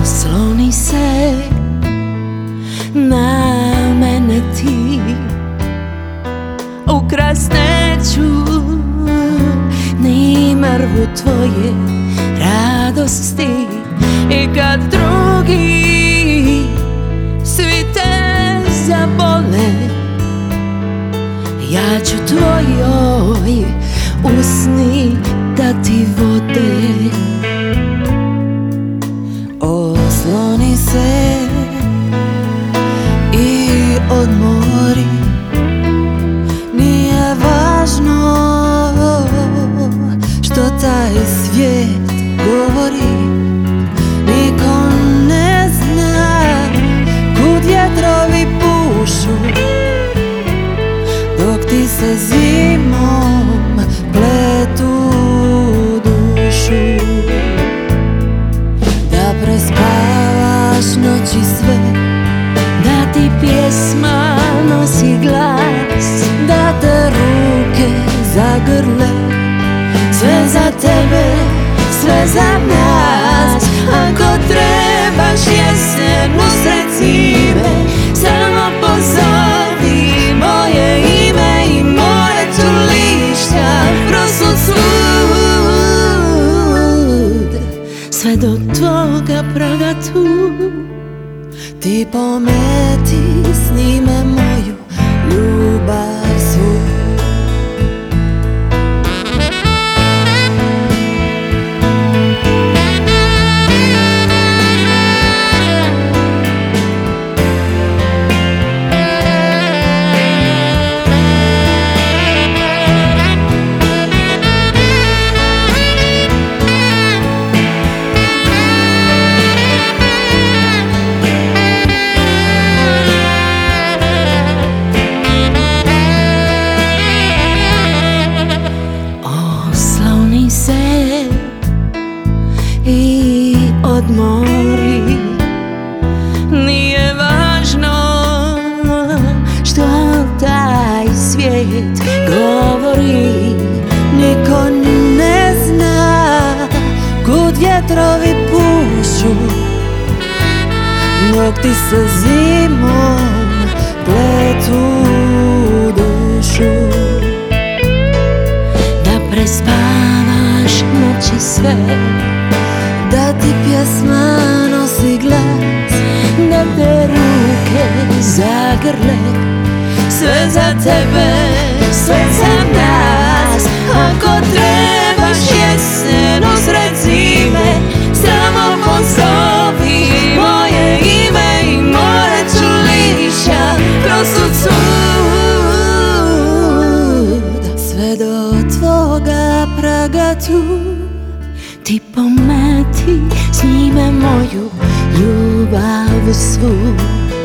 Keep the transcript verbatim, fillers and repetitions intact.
Osloni se na mene ti, ukrast neću ni mrvu tvoje radosti. I kad drugi svi te zabole, ja ću tvojoj usni dati vode. Osloni se i odmori, nije važno što taj svijet govori. Niko ne zna kud vjetrovi pušu, dok ti se zimom pletu u dušu. Da prespavaš noći sve, da ti pjesma nosi glas, da te ruke zagrle, sve za tebe, sve za nas. Ako trebaš jesen usred zime, samo pozovi moje ime i more ću lišća prosut svud, sve do tvoga praga tu. Ti pometi snime moju ljubav svu. I odmori, nije važno što taj svijet govori. Niko ne zna kud vjetrovi pušu, dok ti se zimom pletu u dušu. Da prespavaš noći sve, da ti pjesma nosi glas, da te ruke zagrle, sve za tebe, sve za nas. Ako trebaš jesen usred zime, samo pozovi moje ime i more ću lišća prosut svud, sve do tvoga praga tu. Ti pometi s njime moju ljubav svu.